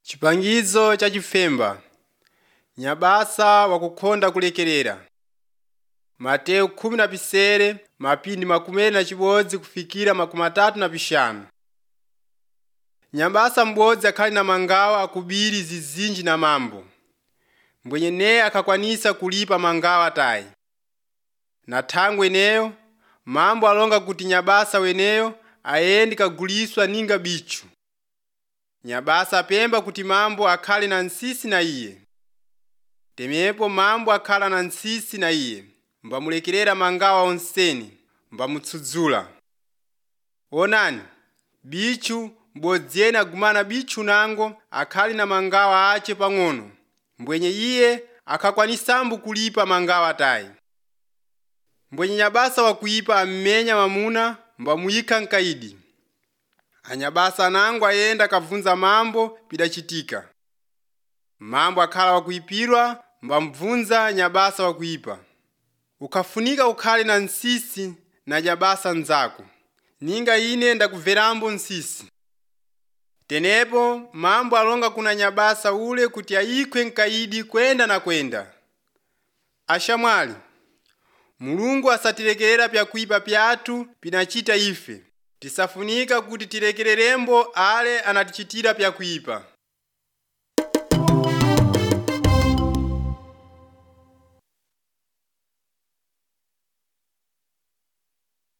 Chipangizo cha chifemba. Nyabasa wakukonda kulekerera. Mateo 10 mapindi 40 kufikira 35. Nyabasa m'bodzi akhali na mangawa akubiri zizinji na mambo. Mbwenye ne akakwanisa kulipa mangawa tayi. Na thangwe eneyo, mambo alonga kuti nyabasa weneyo ayendi kaguliswa ninga bichu. Nyabasa apemba kuti mambo akhale na nsisi na iye. Temepo mambo akhala na nsisi na iye, mbamulekerera mangawa onseni, mbamutsudzula. Onani, bichu m'bodzi ena agumana bichu nango akhali na mangawa ache pang'ono, mbwenye iye akakwanisambu kulipa mangawa tayi. Mbwenye nyabasa wakuipa ammenya mamuna mbamuyika nkaidi. Anyabasa nango ayenda kavunza mambo pidachitika. Mambo akhala wakuipirwa mbamvunza nyabasa wakuipa. Ukafunika ukhale na nsisi na nyabasa nzako, ninga ine ndakuverambo nsisi. Tenepo mambo alonga kuna nyabasa ule kuti ayikwe nkaidi kwenda na kwenda. Ashamwali, Mulungu asatilekerera pyakuipa pyathu pinachita ife. Tisafunika kuti tilekererembo ale anatichitira pyakuipa.